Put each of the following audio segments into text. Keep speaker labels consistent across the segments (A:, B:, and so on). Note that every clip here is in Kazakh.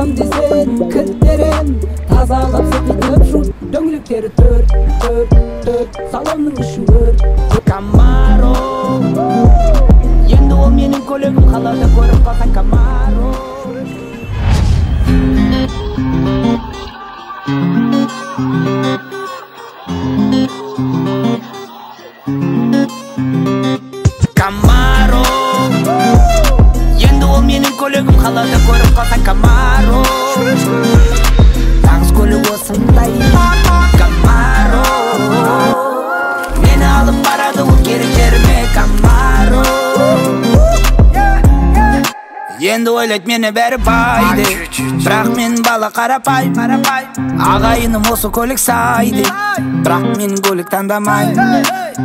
A: алам десең кілттерін тазалап сыпитып жуып дөңгелектері төрт салонның ішін көр Камаро енді ол менің көлігім қалада көріп қалсаң Камаро Камаро енді ол менің көлігім қалада көріп қалсаң Камаро таңыз көлік осындай Камаро мені алып барады ол керек жеріме Камаро енді ойлайды мені бәрі байды бірақ мен бала қарапайым ағайыным осы көлік сайды бірақ мен көлік таңдамаймын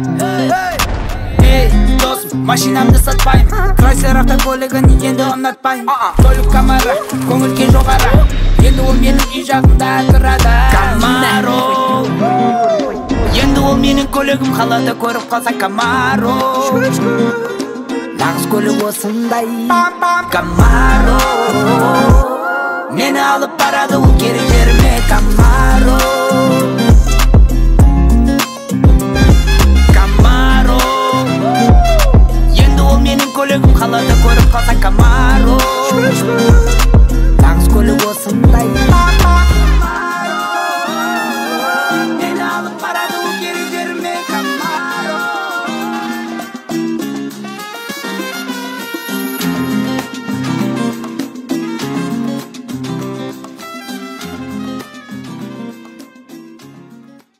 A: ей досым машинамды сатпаймын крайслер көлігін енді ұнатпаймын көлік Камаро көңіл-күй жоғары енді ол менің үй жағымда тұрады Камаро енді ол менің көлігім қалада көріп қалсаң Камаро нағыз көлік осындай Камаро мені алып барады ол керек